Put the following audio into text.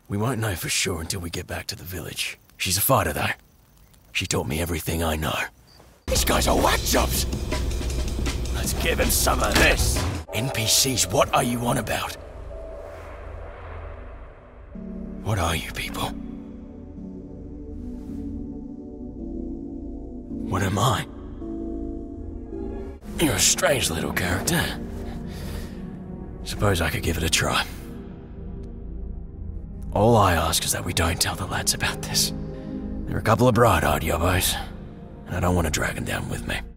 We won't know for sure until we get back to the village. She's a fighter, though. She taught me everything I know. These guys are whack jobs! Let's give him some of this! NPCs, what are you on about? What are you people? What am I? You're a strange little character. Suppose I could give it a try. All I ask is that we don't tell the lads about this. They're a couple of bright-eyed yobbos, and I don't want to drag them down with me.